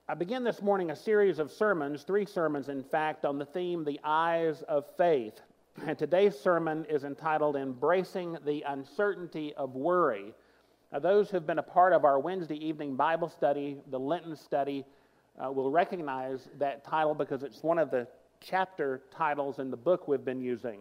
I begin this morning a series of sermons, 3 sermons in fact, on the theme, The Eyes of Faith. And today's sermon is entitled, Embracing the Uncertainty of Worry. Now, those who have been a part of our Wednesday evening Bible study, the Lenten study, will recognize that title because it's one of the chapter titles in the book we've been using.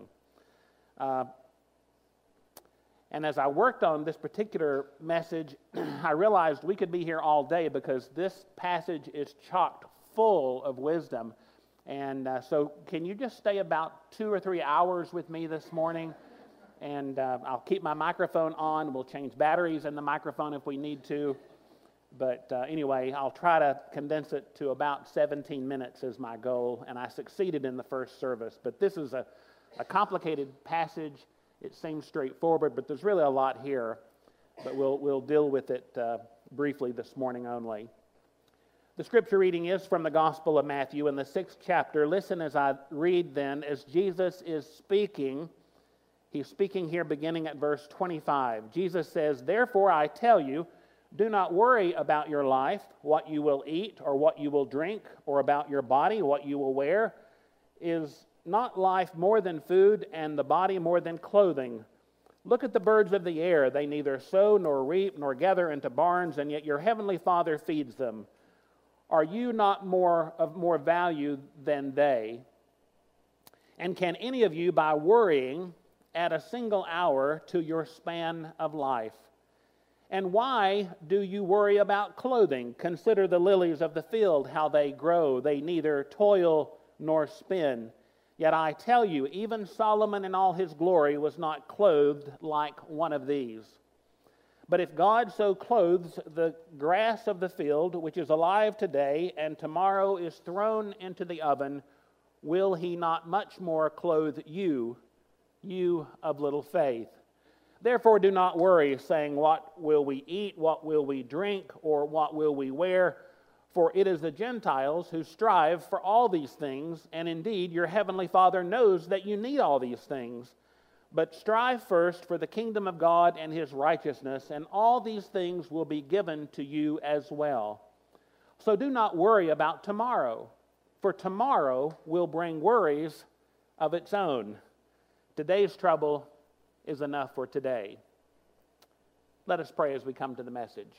And as I worked on this particular message, I realized we could be here all day because this passage is chock full of wisdom. And so can you just stay about 2 or 3 hours with me this morning? And I'll keep my microphone on. We'll change batteries in the microphone if we need to. But anyway, I'll try to condense it to about 17 minutes is my goal. And I succeeded in the first service. But this is a complicated passage. It seems straightforward, but there's really a lot here. But we'll deal with it briefly this morning only. The scripture reading is from the Gospel of Matthew in the 6th chapter. Listen as I read then, as Jesus is speaking. He's speaking here beginning at verse 25. Jesus says, "Therefore I tell you, do not worry about your life, what you will eat or what you will drink, or about your body, what you will wear. Is not life more than food, and the body more than clothing? Look at the birds of the air. They neither sow nor reap nor gather into barns, and yet your heavenly Father feeds them. Are you not of more value than they? And can any of you, by worrying, add a single hour to your span of life? And why do you worry about clothing? Consider the lilies of the field, how they grow. They neither toil nor spin. Yet I tell you, even Solomon in all his glory was not clothed like one of these. But if God so clothes the grass of the field, which is alive today and tomorrow is thrown into the oven, will he not much more clothe you, you of little faith? Therefore do not worry, saying, what will we eat, what will we drink, or what will we wear? For it is the Gentiles who strive for all these things, and indeed your heavenly Father knows that you need all these things. But strive first for the kingdom of God and his righteousness, and all these things will be given to you as well. So do not worry about tomorrow, for tomorrow will bring worries of its own. Today's trouble is enough for today." Let us pray as we come to the message.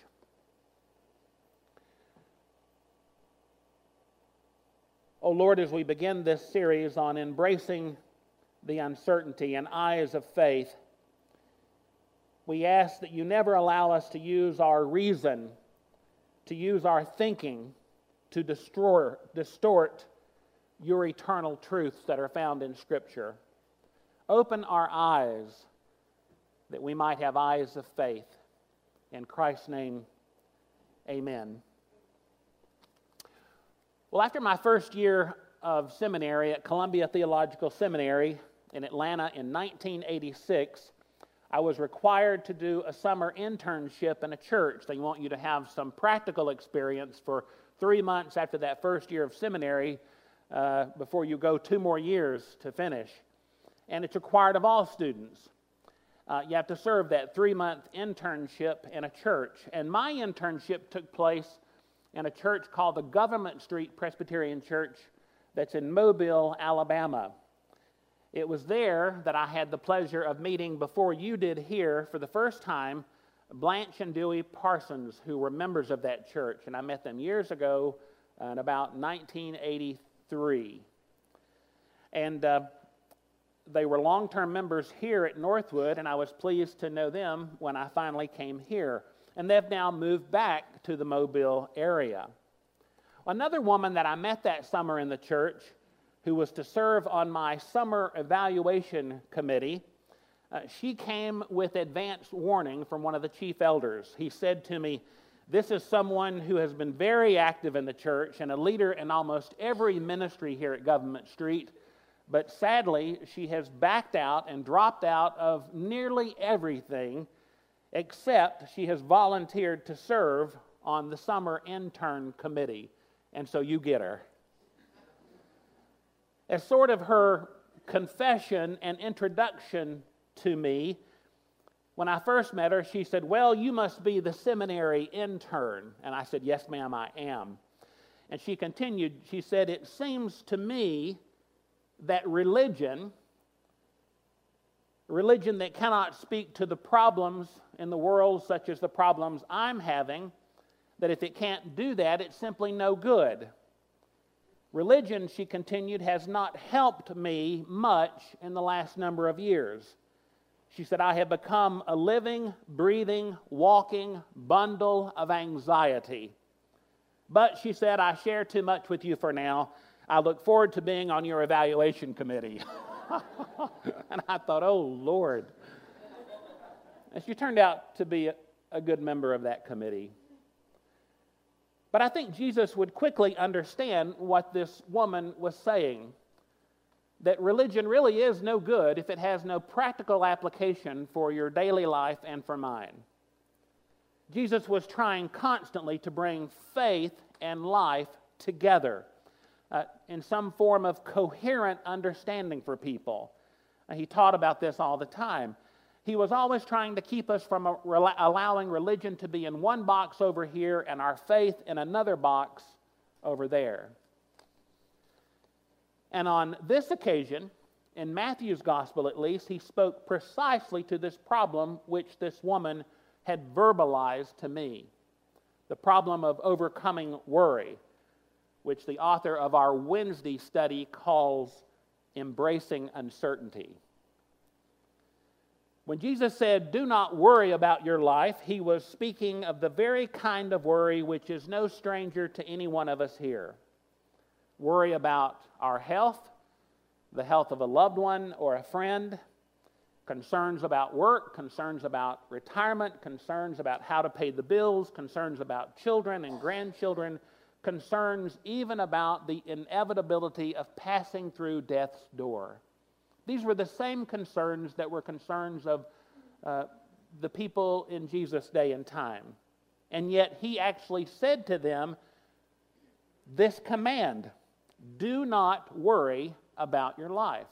Oh Lord, as we begin this series on embracing the uncertainty and eyes of faith, we ask that you never allow us to use our reason, to use our thinking, to distort your eternal truths that are found in Scripture. Open our eyes that we might have eyes of faith. In Christ's name, amen. Well, after my first year of seminary at Columbia Theological Seminary in Atlanta in 1986, I was required to do a summer internship in a church. They want you to have some practical experience for 3 months after that first year of seminary before you go 2 more years to finish. And it's required of all students. You have to serve that 3-month internship in a church. And my internship took place in a church called the Government Street Presbyterian Church that's in Mobile, Alabama. It was there that I had the pleasure of meeting, before you did here, for the first time, Blanche and Dewey Parsons, who were members of that church. And I met them years ago in about 1983. And they were long-term members here at Northwood, and I was pleased to know them when I finally came here. And they've now moved back to the Mobile area. Another woman that I met that summer in the church, who was to serve on my summer evaluation committee, she came with advance warning from one of the chief elders. He said to me, "This is someone who has been very active in the church and a leader in almost every ministry here at Government Street, but sadly, she has backed out and dropped out of nearly everything, except she has volunteered to serve on the summer intern committee, and so you get her." As sort of her confession and introduction to me, when I first met her, she said, "Well, you must be the seminary intern." And I said, "Yes, ma'am, I am." And she continued, she said, "It seems to me that religion that cannot speak to the problems in the world, such as the problems I'm having, that if it can't do that, it's simply no good. Religion," she continued, "has not helped me much in the last number of years." She said, "I have become a living, breathing, walking bundle of anxiety. But," she said, "I share too much with you for now. I look forward to being on your evaluation committee." And I thought, oh, Lord. And she turned out to be a good member of that committee. But I think Jesus would quickly understand what this woman was saying, that religion really is no good if it has no practical application for your daily life and for mine. Jesus was trying constantly to bring faith and life together in some form of coherent understanding for people. He taught about this all the time. He was always trying to keep us from allowing religion to be in one box over here and our faith in another box over there. And on this occasion, in Matthew's gospel at least, he spoke precisely to this problem which this woman had verbalized to me. The problem of overcoming worry, which the author of our Wednesday study calls embracing uncertainty. When Jesus said, "Do not worry about your life," he was speaking of the very kind of worry which is no stranger to any one of us here. Worry about our health, the health of a loved one or a friend, concerns about work, concerns about retirement, concerns about how to pay the bills, concerns about children and grandchildren, concerns even about the inevitability of passing through death's door. These were the same concerns that were concerns of the people in Jesus' day and time. And yet he actually said to them this command: do not worry about your life.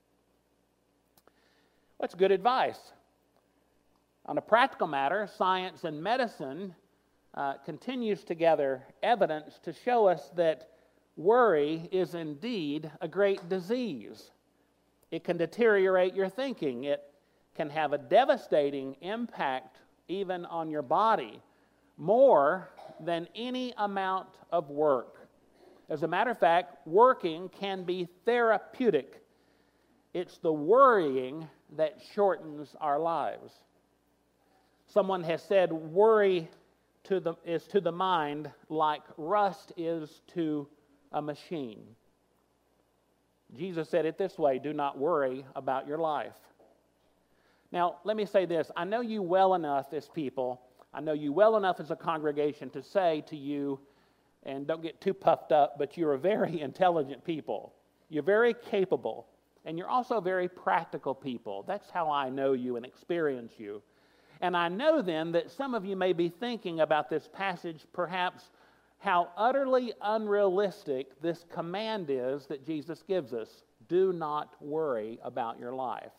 That's good advice. On a practical matter, science and medicine continues to gather evidence to show us that worry is indeed a great disease. It can deteriorate your thinking. It can have a devastating impact even on your body, more than any amount of work. As a matter of fact, working can be therapeutic. It's the worrying that shortens our lives. Someone has said worry is to the mind like rust is to a machine. Jesus said it this way: do not worry about your life. Now, let me say this. I know you well enough as people, I know you well enough as a congregation to say to you, and don't get too puffed up, but you're a very intelligent people. You're very capable, and you're also very practical people. That's how I know you and experience you. And I know then that some of you may be thinking about this passage, perhaps how utterly unrealistic this command is that Jesus gives us. Do not worry about your life.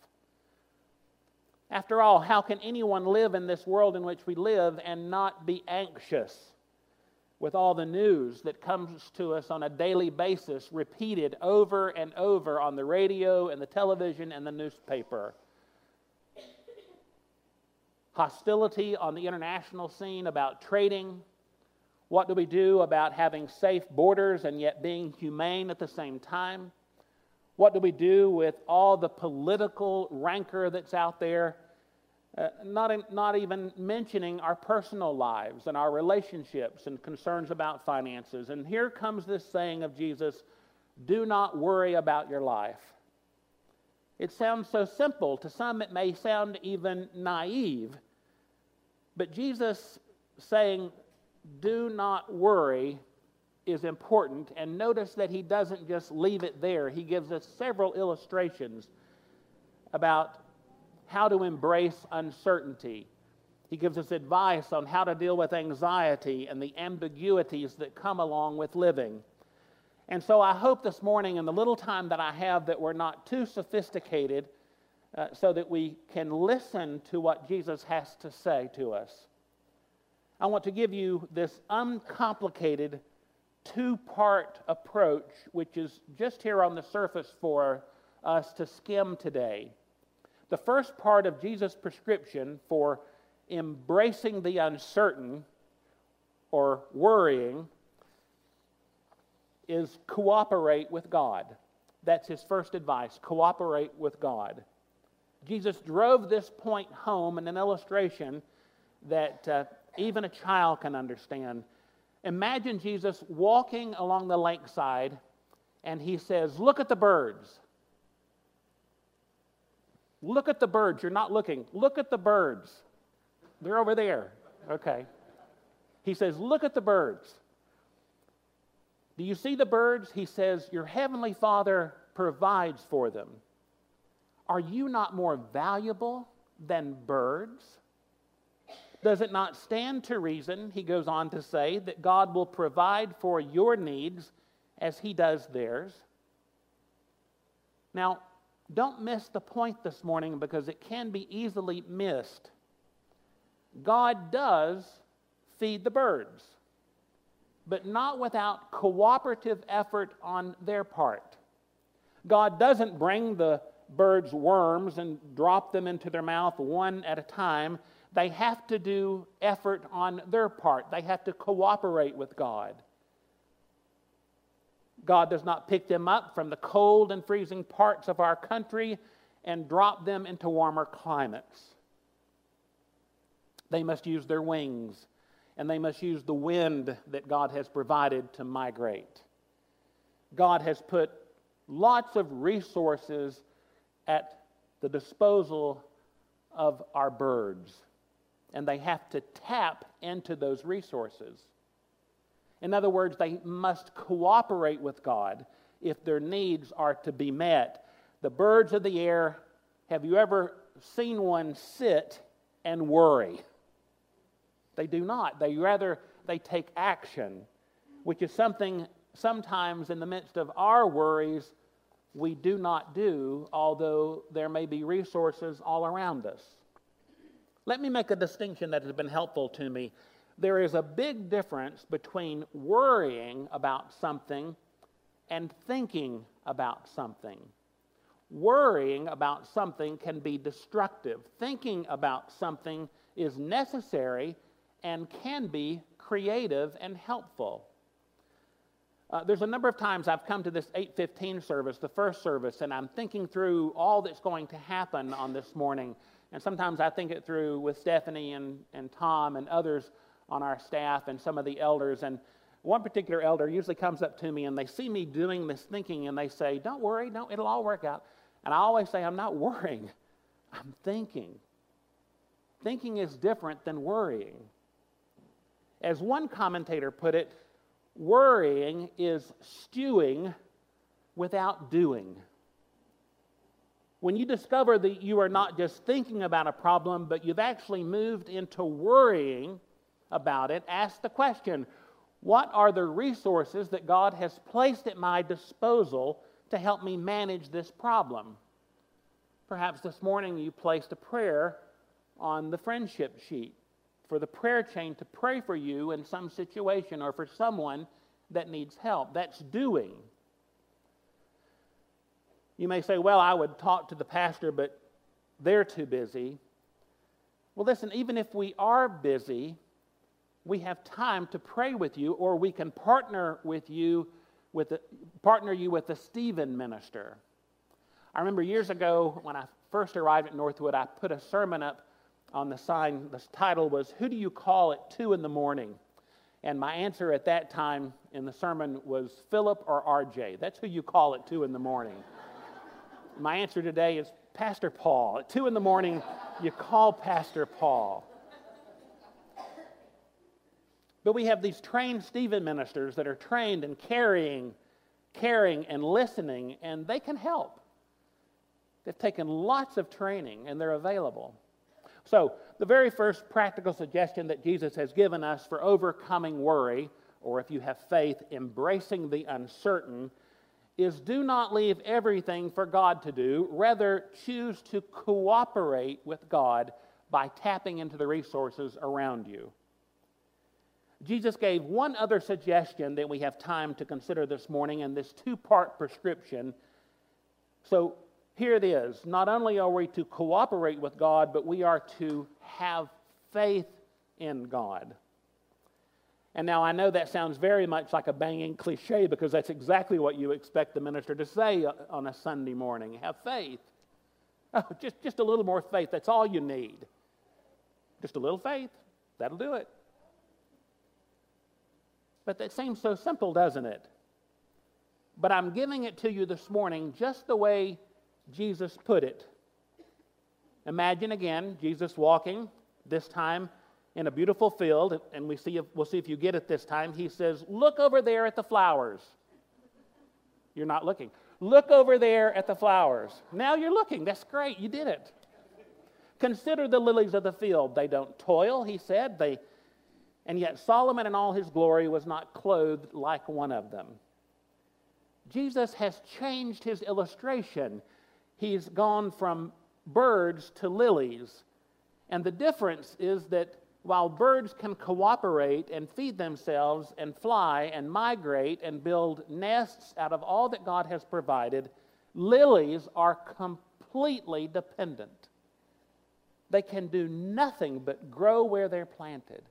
After all, how can anyone live in this world in which we live and not be anxious with all the news that comes to us on a daily basis, repeated over and over on the radio and the television and the newspaper? Hostility on the international scene about trading. What do we do about having safe borders and yet being humane at the same time? What do we do with all the political rancor that's out there? Not even mentioning our personal lives and our relationships and concerns about finances. And here comes this saying of Jesus: do not worry about your life. It sounds so simple. To some it may sound even naive. But Jesus saying, do not worry, is important. And notice that he doesn't just leave it there. He gives us several illustrations about how to embrace uncertainty. He gives us advice on how to deal with anxiety and the ambiguities that come along with living. And so I hope this morning, in the little time that I have, that we're not too sophisticated so that we can listen to what Jesus has to say to us. I want to give you this uncomplicated two-part approach, which is just here on the surface for us to skim today. The first part of Jesus' prescription for embracing the uncertain or worrying is cooperate with God. That's his first advice, cooperate with God. Jesus drove this point home in an illustration that even a child can understand. Imagine Jesus walking along the lakeside and he says, "Look at the birds. Look at the birds." You're not looking. Look at the birds. They're over there. Okay. He says, "Look at the birds. Do you see the birds?" He says, "Your heavenly Father provides for them. Are you not more valuable than birds? Does it not stand to reason," he goes on to say, "that God will provide for your needs as he does theirs?" Now, don't miss the point this morning because it can be easily missed. God does feed the birds, but not without cooperative effort on their part. God doesn't bring the birds worms and drop them into their mouth one at a time. They have to do effort on their part. They have to cooperate with God. God does not pick them up from the cold and freezing parts of our country and drop them into warmer climates. They must use their wings, and they must use the wind that God has provided to migrate. God has put lots of resources at the disposal of our birds, and they have to tap into those resources. In other words, they must cooperate with God if their needs are to be met. The birds of the air, have you ever seen one sit and worry? They do not. They take action, which is something sometimes in the midst of our worries we do not do, although there may be resources all around us. Let me make a distinction that has been helpful to me. There is a big difference between worrying about something and thinking about something. Worrying about something can be destructive. Thinking about something is necessary and can be creative and helpful. There's a number of times I've come to this 8:15 service, the first service, and I'm thinking through all that's going to happen on this morning. And sometimes I think it through with Stephanie and Tom and others on our staff and some of the elders. And one particular elder usually comes up to me and they see me doing this thinking and they say, "Don't worry, no, it'll all work out." And I always say, "I'm not worrying, I'm thinking." Thinking is different than worrying. As one commentator put it, worrying is stewing without doing. When you discover that you are not just thinking about a problem, but you've actually moved into worrying about it, ask the question, what are the resources that God has placed at my disposal to help me manage this problem? Perhaps this morning you placed a prayer on the friendship sheet for the prayer chain to pray for you in some situation or for someone that needs help. That's doing. You may say, "Well, I would talk to the pastor, but they're too busy." Well, listen, even if we are busy, we have time to pray with you, or we can partner you with a Stephen minister. I remember years ago when I first arrived at Northwood, I put a sermon up on the sign. The title was, "Who do you call at 2 in the morning?" And my answer at that time in the sermon was Philip or RJ. That's who you call at 2 in the morning. My answer today is Pastor Paul. At 2 in the morning, you call Pastor Paul. But we have these trained Stephen ministers that are trained in caring and listening, and they can help. They've taken lots of training, and they're available. So, the very first practical suggestion that Jesus has given us for overcoming worry, or if you have faith, embracing the uncertain, is do not leave everything for God to do. Rather, choose to cooperate with God by tapping into the resources around you. Jesus gave one other suggestion that we have time to consider this morning in this two-part prescription. So here it is. Not only are we to cooperate with God, but we are to have faith in God. And now I know that sounds very much like a banging cliche because that's exactly what you expect the minister to say on a Sunday morning. Have faith. Oh, just a little more faith. That's all you need. Just a little faith. That'll do it. But that seems so simple, doesn't it? But I'm giving it to you this morning just the way Jesus put it. Imagine again Jesus walking, this time in a beautiful field, and we'll see if you get it this time. He says, "Look over there at the flowers." You're not looking. Look over there at the flowers. Now you're looking. That's great. You did it. Consider the lilies of the field. They don't toil, he said. And yet Solomon in all his glory was not clothed like one of them. Jesus has changed his illustration. He's gone from birds to lilies. And the difference is that while birds can cooperate and feed themselves and fly and migrate and build nests out of all that God has provided, lilies are completely dependent. They can do nothing but grow where they're planted.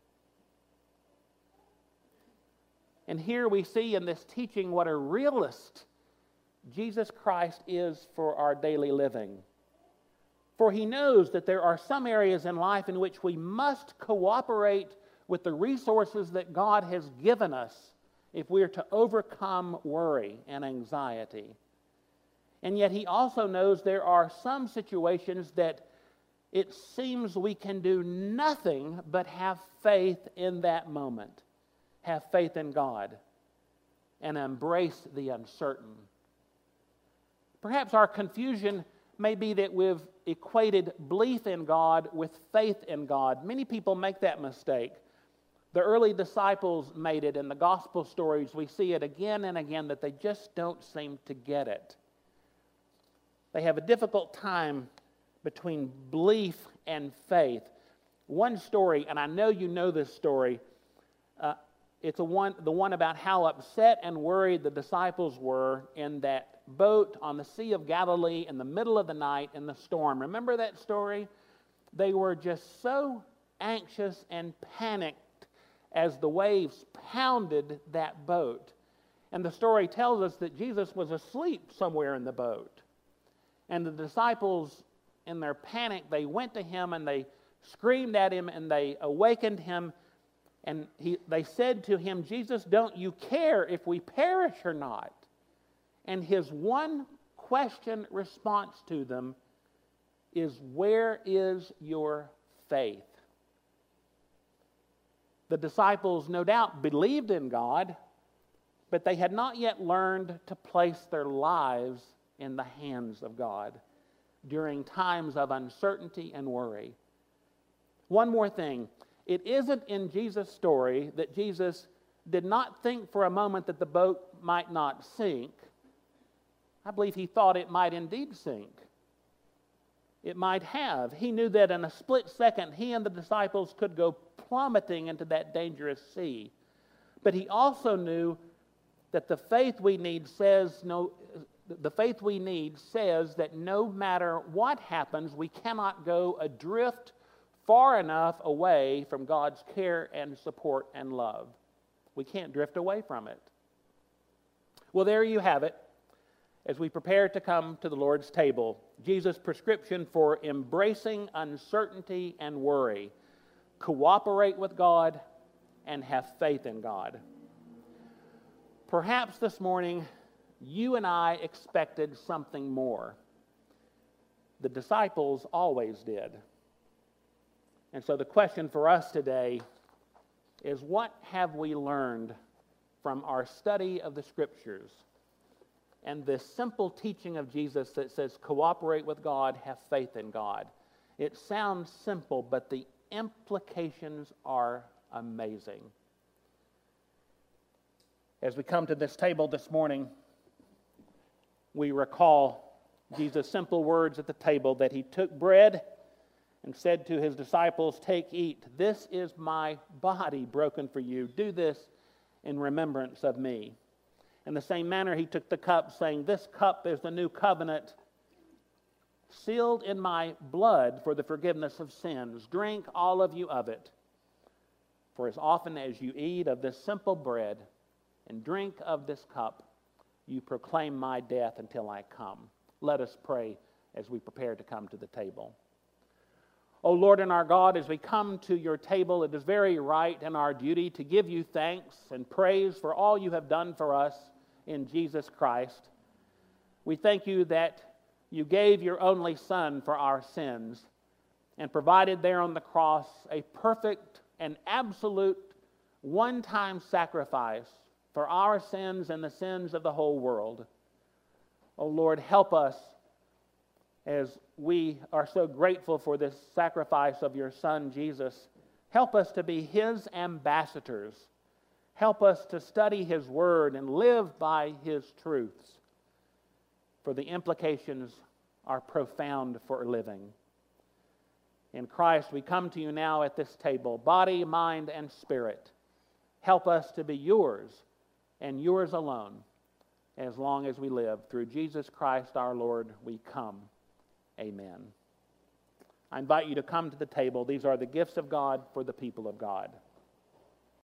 And here we see in this teaching what a realist Jesus Christ is for our daily living. For he knows that there are some areas in life in which we must cooperate with the resources that God has given us if we are to overcome worry and anxiety. And yet he also knows there are some situations that it seems we can do nothing but have faith in that moment. Have faith in God and embrace the uncertain. Perhaps our confusion may be that we've equated belief in God with faith in God. Many people make that mistake. The early disciples made it. In the gospel stories, we see it again and again that they just don't seem to get it. They have a difficult time between belief and faith. One story, and I know you know this story, it's the one about how upset and worried the disciples were in that boat on the Sea of Galilee in the middle of the night in the storm. Remember that story? They were just so anxious and panicked as the waves pounded that boat. And the story tells us that Jesus was asleep somewhere in the boat. And the disciples, in their panic, they went to him and they screamed at him and they awakened him. And they said to him, "Jesus, don't you care if we perish or not?" And his one question response to them is, "Where is your faith?" The disciples no doubt believed in God, but they had not yet learned to place their lives in the hands of God during times of uncertainty and worry. One more thing. It isn't in Jesus' story that Jesus did not think for a moment that the boat might not sink. I believe he thought it might indeed sink. It might have. He knew that in a split second, he and the disciples could go plummeting into that dangerous sea. But he also knew that the faith we need says that no matter what happens, we cannot go adrift far enough away from God's care and support and love. We can't drift away from it. Well, there you have it. As we prepare to come to the Lord's table, Jesus' prescription for embracing uncertainty and worry. Cooperate with God and have faith in God. Perhaps this morning, you and I expected something more. The disciples always did. And so the question for us today is, what have we learned from our study of the Scriptures and this simple teaching of Jesus that says cooperate with God, have faith in God? It sounds simple, but the implications are amazing. As we come to this table this morning, we recall Jesus' simple words at the table that he took bread and said to his disciples, "Take, eat. This is my body broken for you. Do this in remembrance of me." In the same manner, he took the cup, saying, "This cup is the new covenant, sealed in my blood for the forgiveness of sins. Drink all of you of it. For as often as you eat of this simple bread and drink of this cup, you proclaim my death until I come." Let us pray as we prepare to come to the table. O Lord and our God, as we come to your table, it is very right and our duty to give you thanks and praise for all you have done for us in Jesus Christ. We thank you that you gave your only Son for our sins and provided there on the cross a perfect and absolute one-time sacrifice for our sins and the sins of the whole world. O Lord, help us as we are so grateful for this sacrifice of your Son, Jesus. Help us to be his ambassadors. Help us to study his word and live by his truths, for the implications are profound for living. In Christ, we come to you now at this table, body, mind, and spirit. Help us to be yours and yours alone as long as we live. Through Jesus Christ our Lord, we come. Amen. I invite you to come to the table. These are the gifts of God for the people of God.